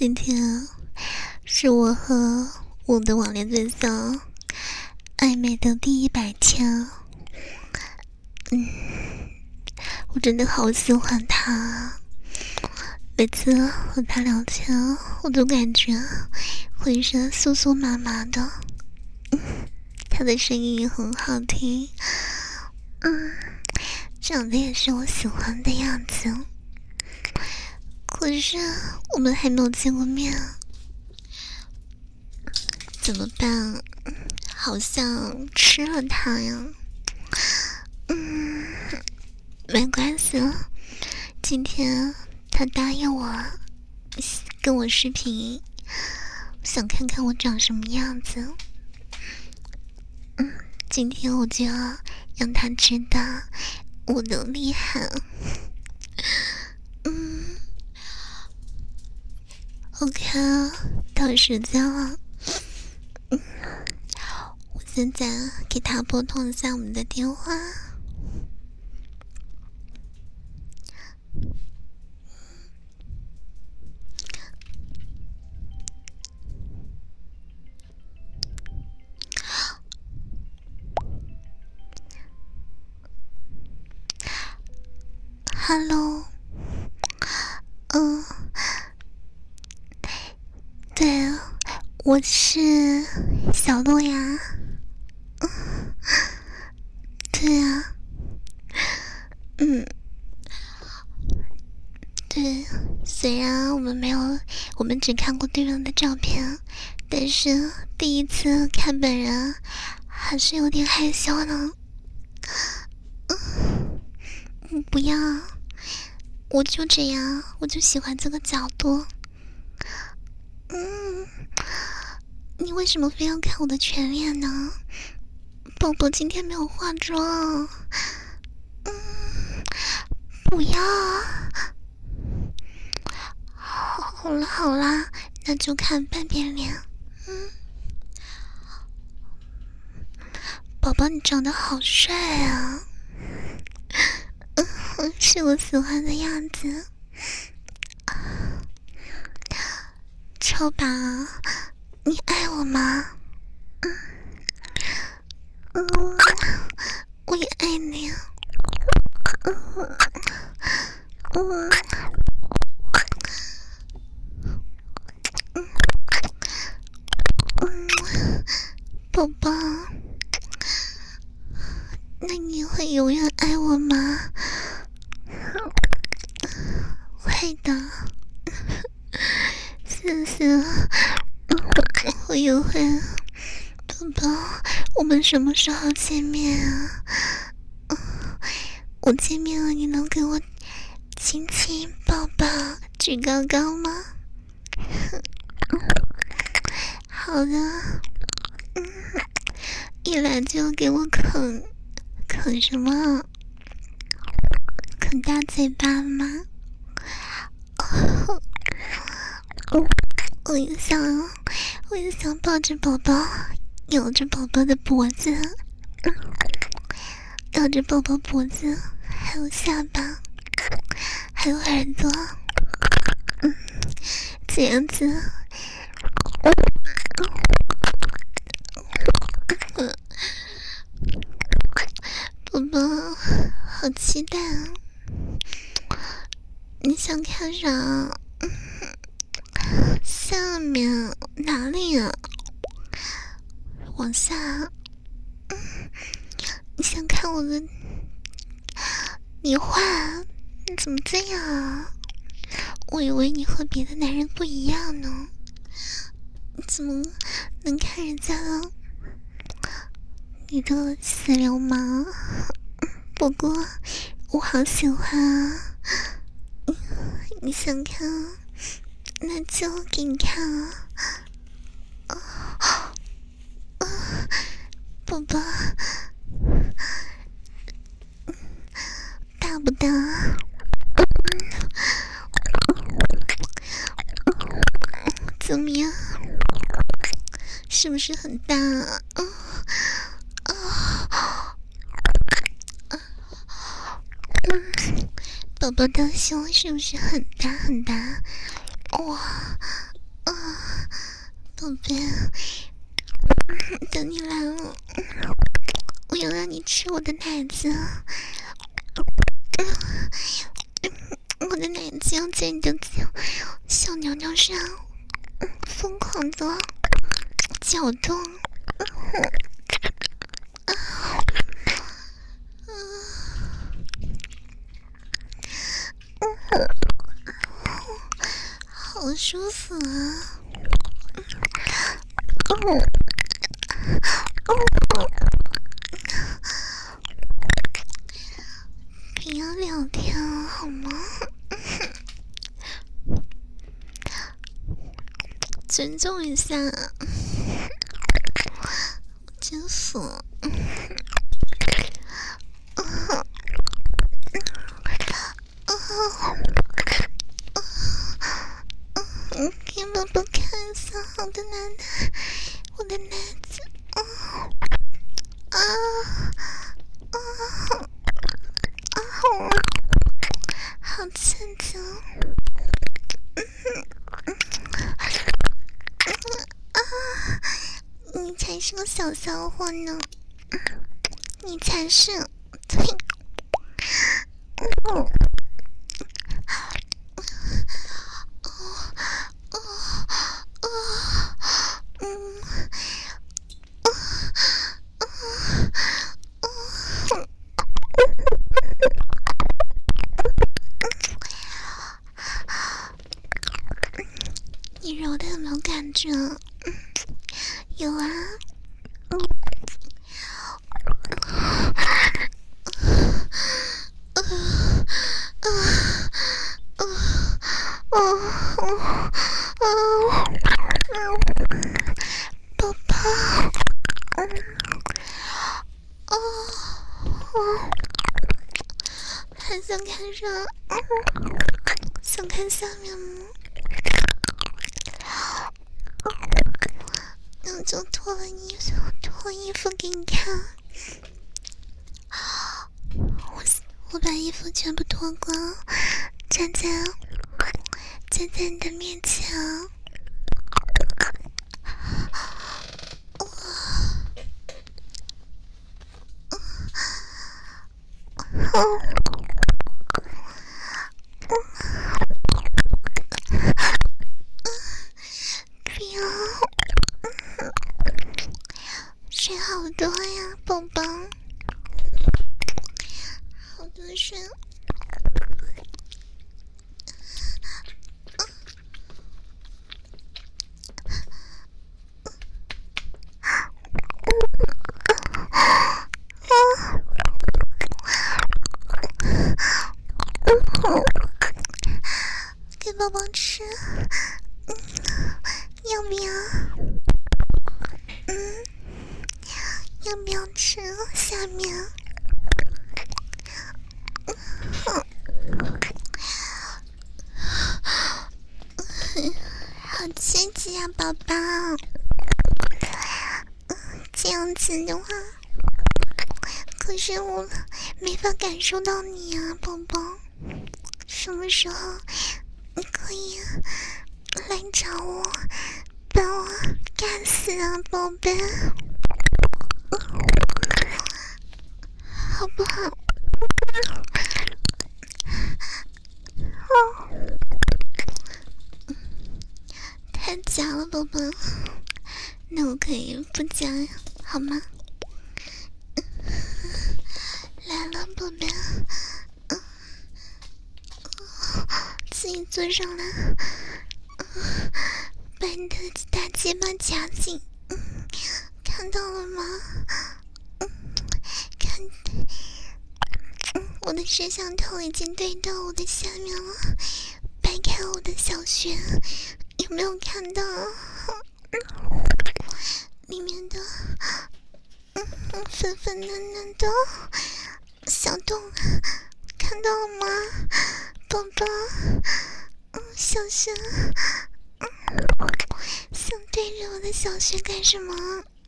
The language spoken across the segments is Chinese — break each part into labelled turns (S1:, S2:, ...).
S1: 今天是我和我的网恋对象暧昧的第100天。我真的好喜欢他，每次和他聊天，我都感觉浑身酥酥麻麻的。他的声音也很好听，长得也是我喜欢的样子。可是我们还没有见过面，怎么办？好像吃了他呀。没关系了，今天他答应我跟我视频，想看看我长什么样子。今天我就要让他知道我的厉害。OK， 到时间了。我现在给他拨通一下我们的电话。Hello， 对，我是小洛呀。对呀，对，虽然我们只看过对方的照片，但是第一次看本人，还是有点害羞呢。不要，我就这样，我就喜欢这个角度。你为什么非要看我的全脸呢？宝宝今天没有化妆。不要。好了好啦，那就看半边脸。宝宝你长得好帅啊。是我喜欢的样子。超宝，你爱我吗？我也爱你。宝宝，那你会永远爱我吗？会的，谢谢。我也会。宝宝，我们什么时候见面啊？我见面了，你能给我亲亲抱抱举高高吗？好的。一来就给我啃什么？啃大嘴巴吗？我也想抱着宝宝，咬着宝宝的脖子，咬着宝宝脖子，还有下巴，还有耳朵，这样子。宝宝，好期待啊！你想看啥？下面哪里啊？往下。你想看我的？你画？你怎么这样啊？我以为你和别的男人不一样呢。你怎么能看人家的？你的死流氓！不过我好喜欢啊！你想看，那就给你看啊！宝宝，大不大？怎么样？是不是很大啊？宝宝的胸是不是很大很大？哇， 宝贝，等你来了，我要让你吃我的奶子，我的奶子要在你的小鸟鸟上疯狂的搅动。好舒服啊！不要聊天好吗？尊重一下，真服！给宝宝看一下我的奶奶，我的奶子，好刺激！你才是个小骚货呢，你才是！你揉的有没有感觉？有啊。宝宝，还想看啥？想看下面吗？那我就脱衣服给你看。我把衣服全部脱光，站在你的面前。不要，水好多呀，宝宝，好多水。给宝宝吃，要不要？要不要吃下面？好刺激啊，宝宝！这样子的话，可是我没法感受到你啊，宝宝。什么时候你可以来找我，把我干死啊，宝贝？好不好？太假了，宝宝。那我可以不假呀，好吗？来了，宝贝。自己坐上来，把你的大鸡巴夹紧，看到了吗？看，我的摄像头已经对到我的下面了，掰开我的小穴，有没有看到？里面的粉粉嫩嫩的小洞，看到了吗？宝宝，小穴，想对着我的小穴干什么？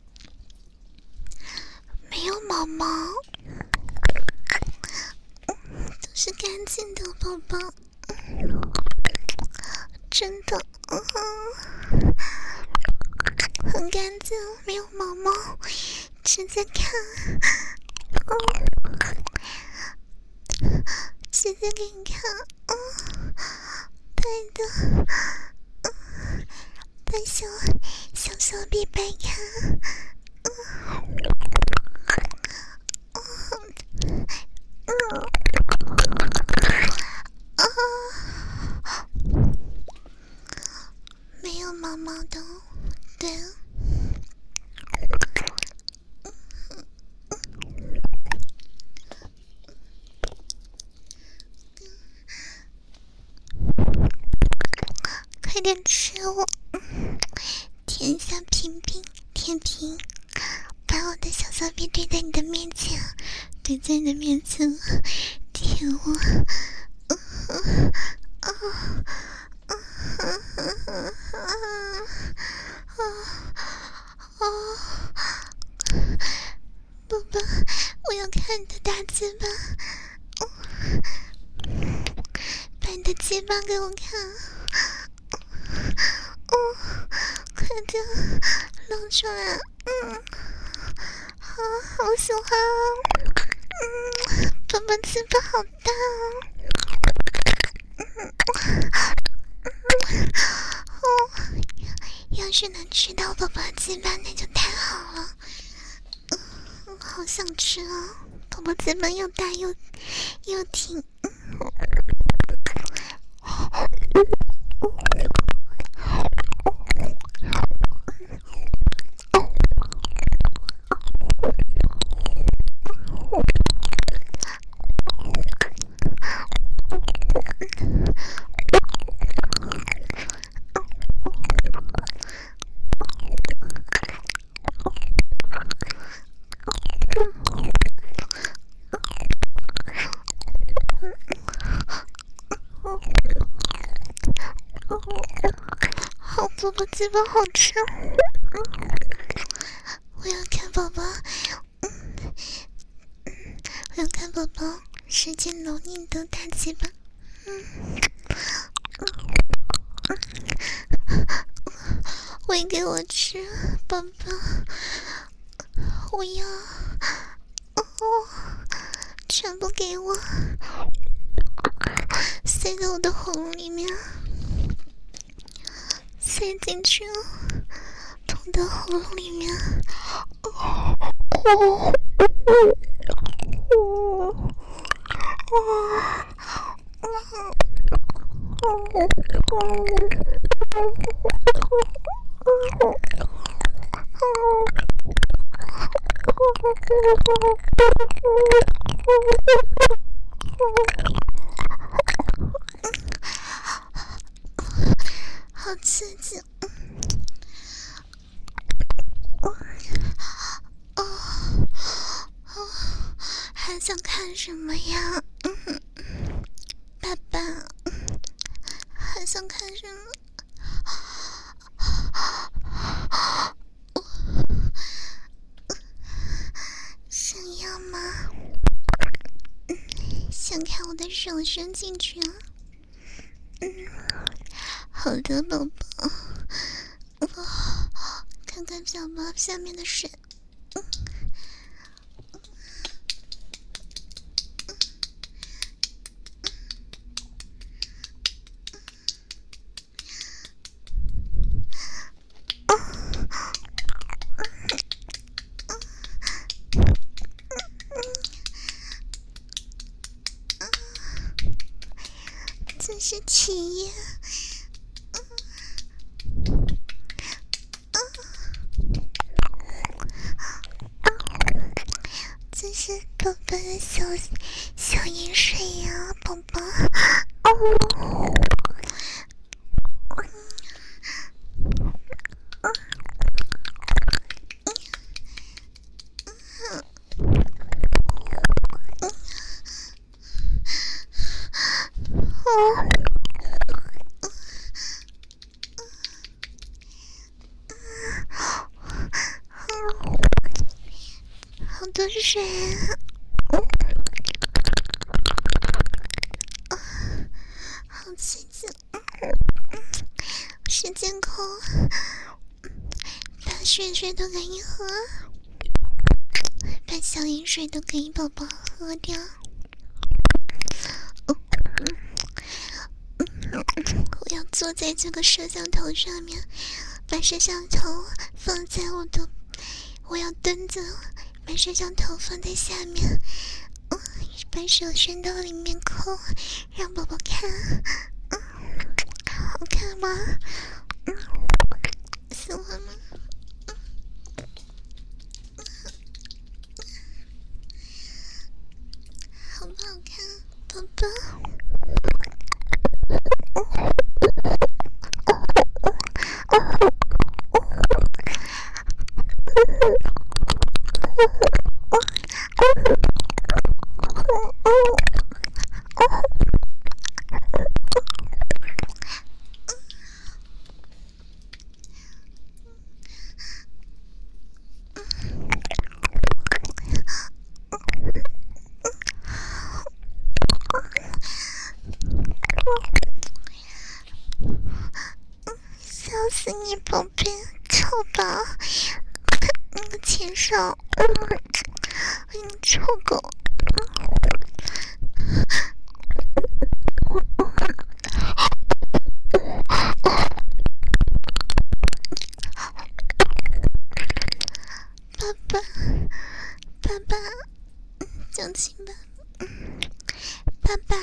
S1: 没有毛毛，都是干净的，宝宝，真的。 很干净，没有毛毛，直接看，直接给你看，对的，把小臂掰开，没有毛毛的，对。快点吃我，舔一下屏屏，舔屏，把我的小骚逼对在你的面前，对在你的面前，舔我，宝宝，我要看你的大鸡巴，把你的鸡巴给我看。快点露出来，好喜欢宝宝鸡巴好大要是能吃到宝宝鸡巴那就太好了，好想吃啊，宝宝鸡巴又大又挺，好，宝宝鸡巴好吃，我要看宝宝，我要看宝宝使劲揉你的大鸡巴，喂给我吃，宝宝，我要，全部给我，塞到我的喉咙里面，塞进去了，捅到喉咙里面，好刺激！还想看什么呀？爸爸，还想看什么？想要吗？想看我的手伸进去啊？好的，宝宝。看看小包下面的水。真是体验，这是宝宝的小饮水呀，宝宝。好多水啊！好刺激！时间口，把水水都给你喝，把小饮水都给宝宝喝掉。我要坐在这个摄像头上面，把摄像头放在我要蹲着，把摄像头放在下面，把手伸到里面抠，让宝宝看。好看吗？喜欢吗？好不好看，宝宝？笑死你，宝贝，臭宝，那个禽兽，你臭狗。爸爸，讲清吧，爸爸，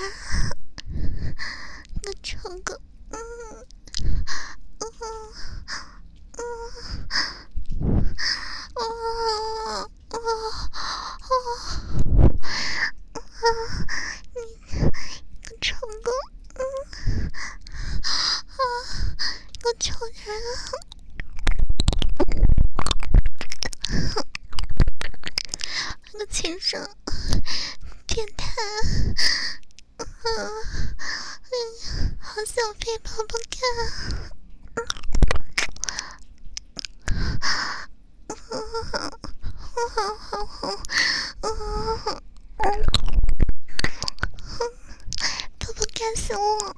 S1: 那臭狗，你个臭狗，个臭人。那个禽兽，变态，好想陪宝宝看。宝宝干死我！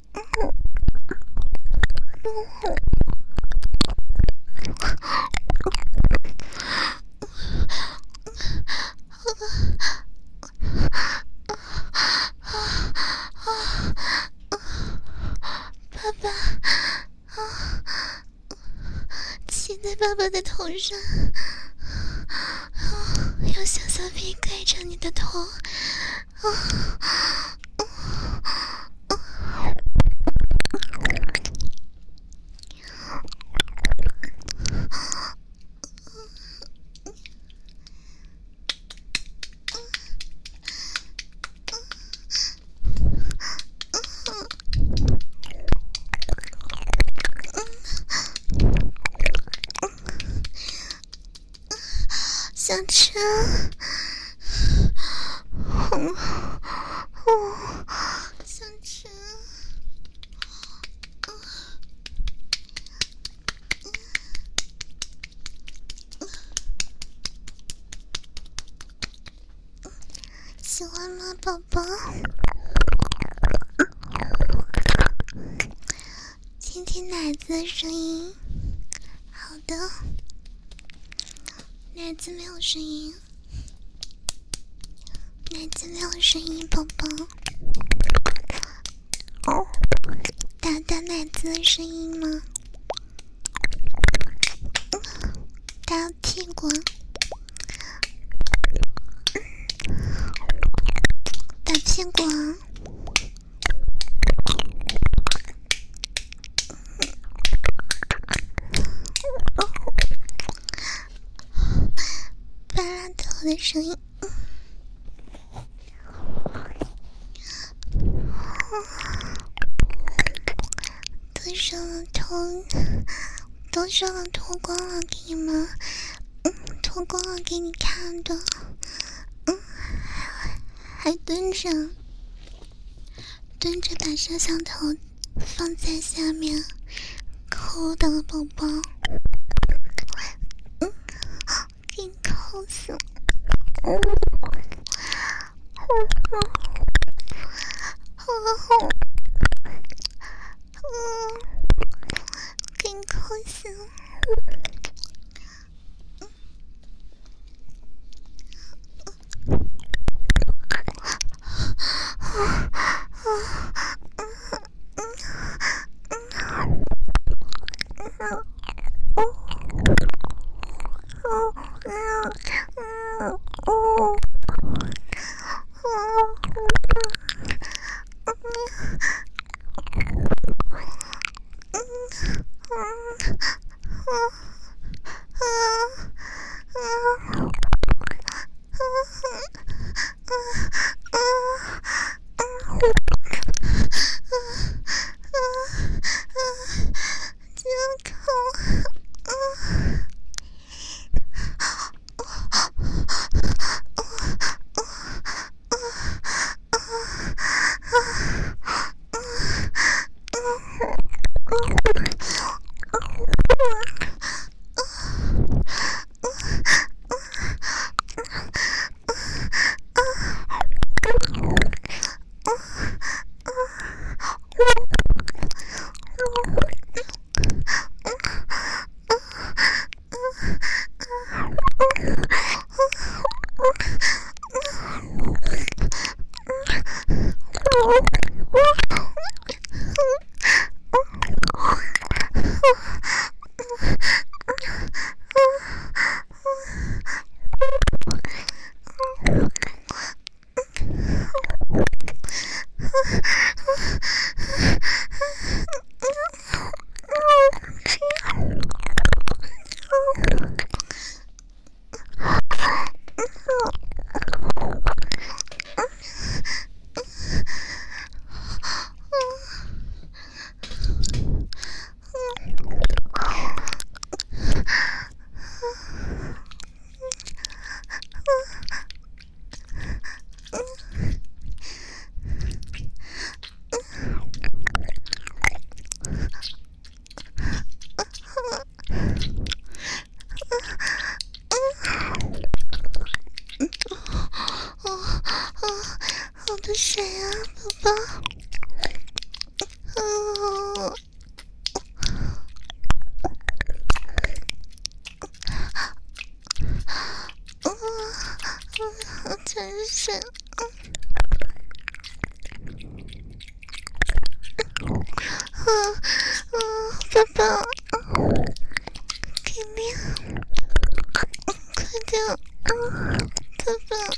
S1: 爸爸，骑在爸爸的头上，用小小屁盖着你的头，想吃，想吃，喜欢吗，宝宝？听听奶子的声音，好的。奶子没有声音，奶子没有声音，宝宝。打打奶子的声音吗？打屁股，打屁股啊！巴拉头的声音，都说了脱光了给你们，脱光了给你看的，还蹲着把摄像头放在下面抠的宝宝，给你抠死，给你抠死， 好的水啊，宝宝。全是水。爸爸，给力！快点，爸爸。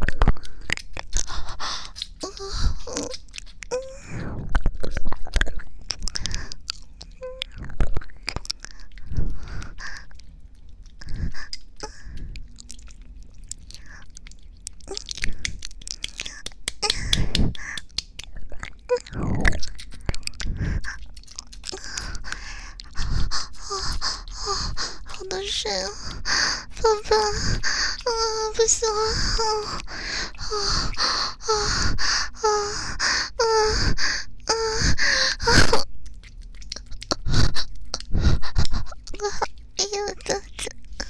S1: 好多水啊，爸爸，不行了，哎呀，我肚子，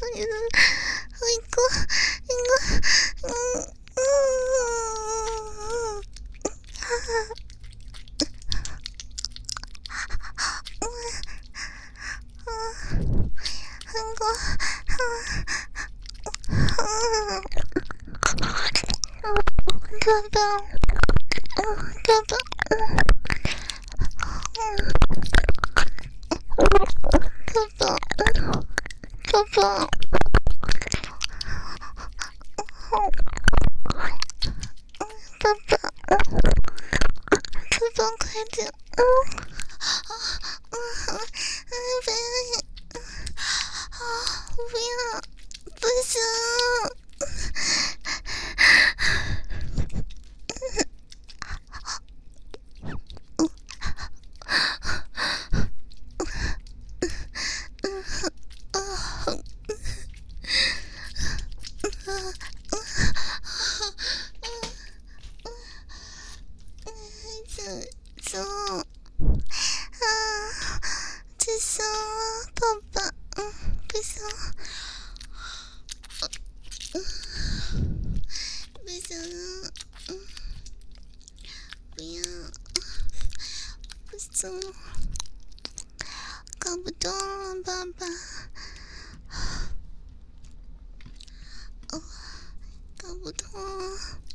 S1: 爸爸，爸爸，爸爸，快点，不要，不行。不行了，宝宝，不行了，不行了，不要，不行了，搞不动了，爸爸，搞不动了。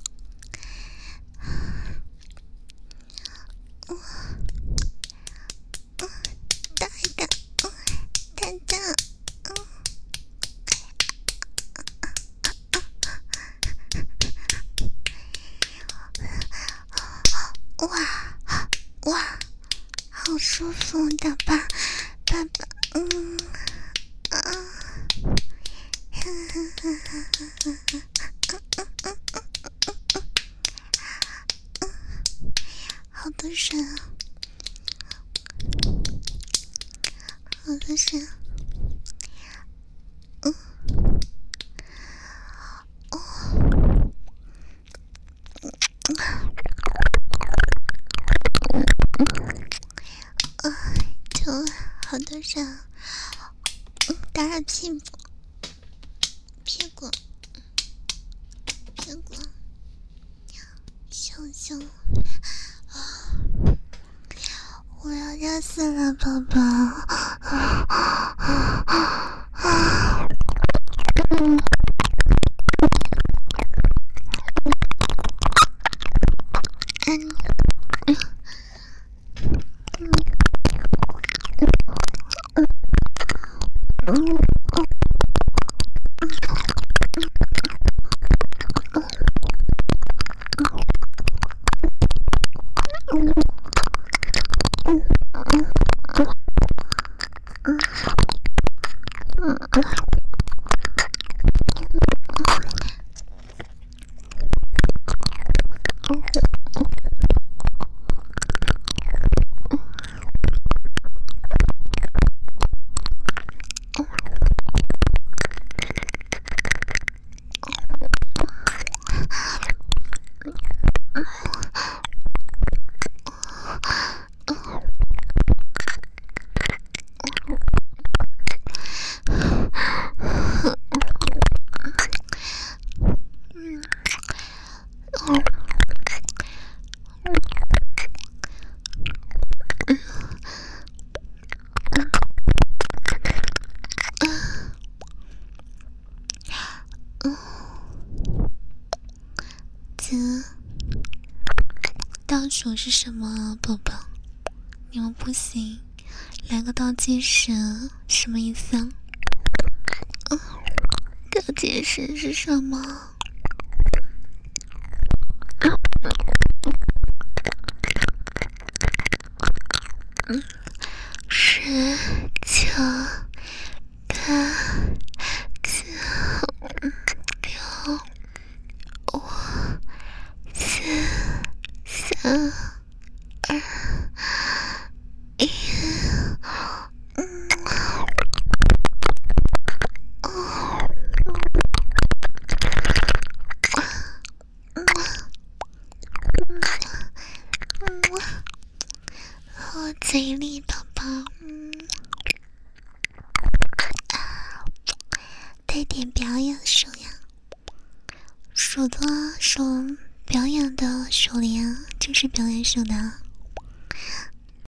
S1: 大一点，太大，哇，好舒服的吧，爸爸， 好多声啊，好多声。就好多声，打打屁股，屁股，屁股，羞羞啊！我要热死了，宝宝。倒数是什么，宝宝？你们不行，来个倒计时，什么意思啊？倒计时是什么？10、9、8、7、6、5、4、3、2、1。我嘴里，宝宝，带点表演手呀，数表演的手铃就是表演手的。